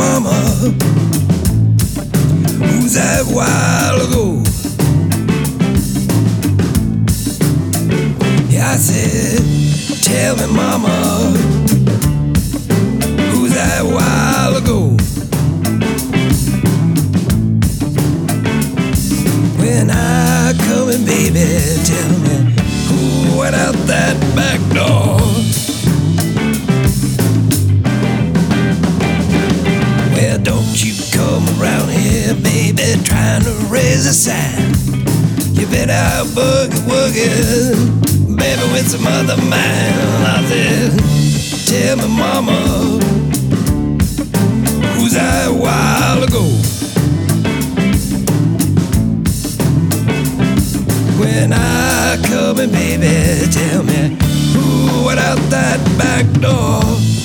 mama, who's that while ago? Yeah, I said, tell me mama, who's that while ago? When I come in, baby, tell me who went out that back door. Well, don't you come around here, baby, trying to raise a sign. You better out boogie-woogie, baby, with some other man. I said, tell me mama, who's that while ago? When I come in, baby, tell me who went out that back door.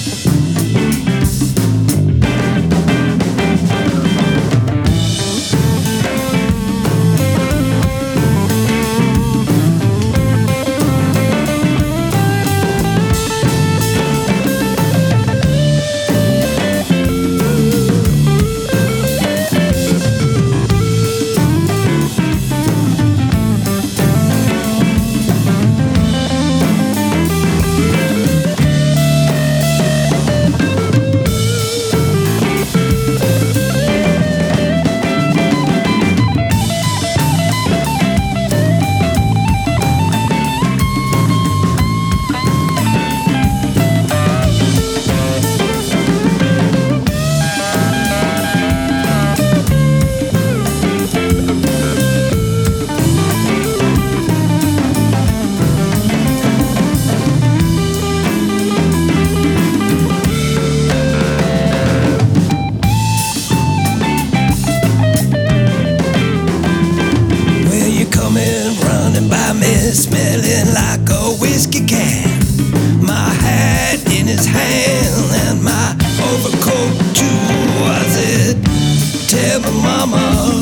Smelling like a whiskey can, my hat in his hand and my overcoat too. I said, tell me mama,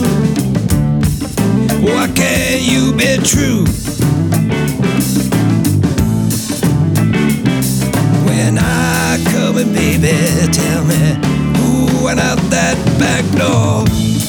why can't you be true? When I come in, baby, tell me who went out that back door.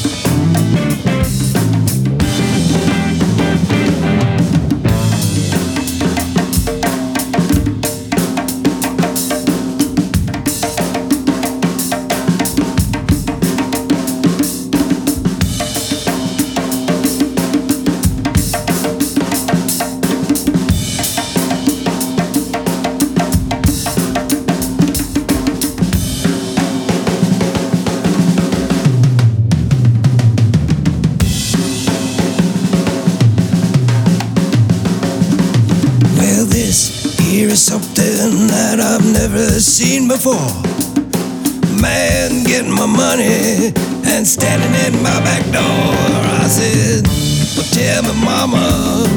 Here is something that I've never seen before. Man getting my money and standing at my back door. I said, well, tell me mama,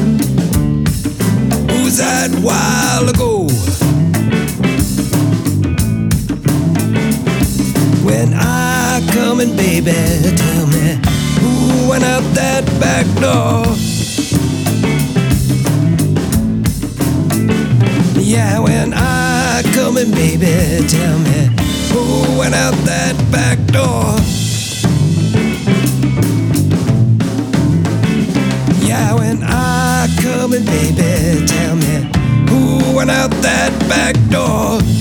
who's that while ago? When I come in, baby, tell me who went out that back door. Yeah, when I come in, baby, tell me who went out that back door. Yeah, when I come in, baby, tell me who went out that back door.